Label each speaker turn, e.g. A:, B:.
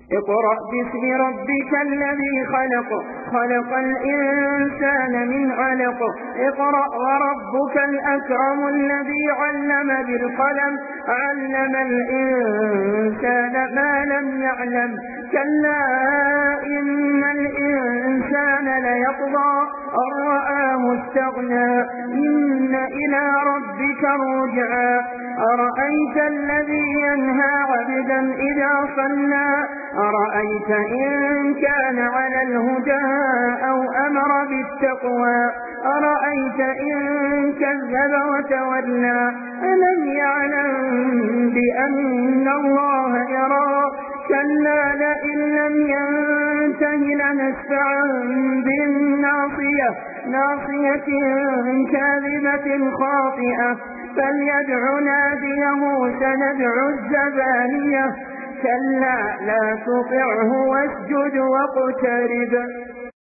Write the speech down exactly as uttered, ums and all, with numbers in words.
A: اقرأ باسم ربك الذي خلق خلق الإنسان من علق اقرأ وربك الأكرم الذي علم بالقلم علم الإنسان ما لم يعلم كلا إن الإنسان ليطغى أن رآه استغنى إن إلى ربك رجعا أرأيت الذي ينهى عبدا إذا صلى أرأيت إن كان على الهدى أو أمر بالتقوى أرأيت إن كذب وتولى ألم يعلم بأن الله يرى كلا لئن لم ينته لنسفعا بالناصية ناصية كاذبة خاطئة فليدع ناديه سندع الزبانية كلا لا تطعه واسجد واقترب.